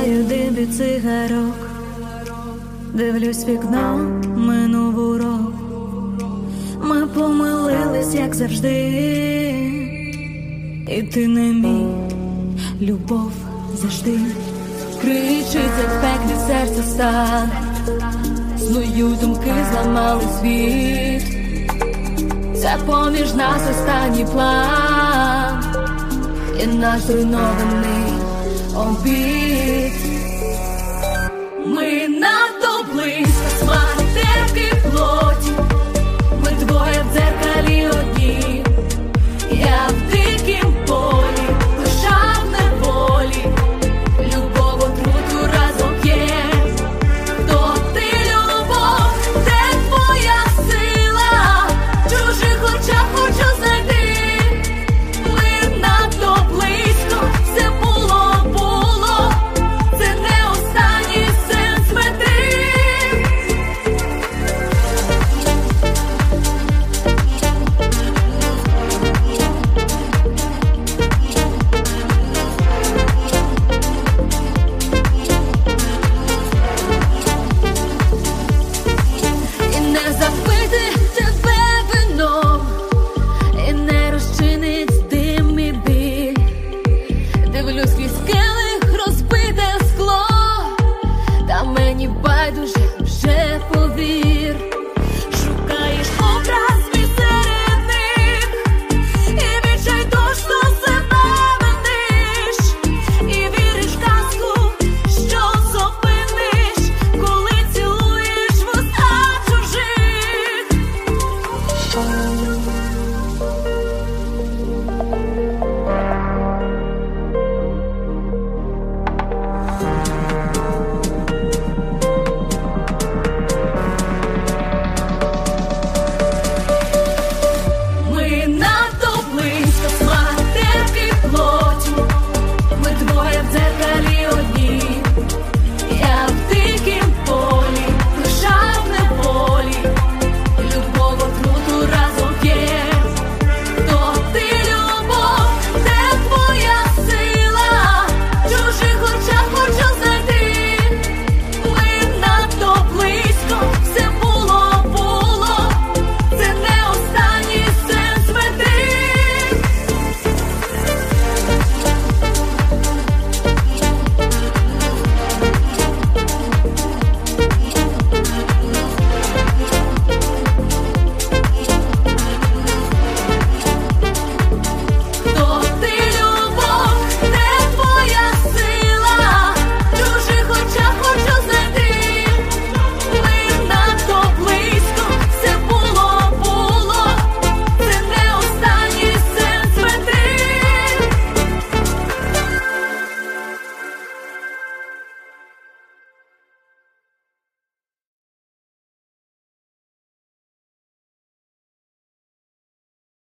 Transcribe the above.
Відкидаю дим від цигарок, дивлюсь вікно, минув урок. Ми помилились, як завжди, і ти не мій, любов завжди. Кричить, як в пеклі серце стане, снують думки, зламали світ. Це поміж нас останній план і наш зруйнований обід.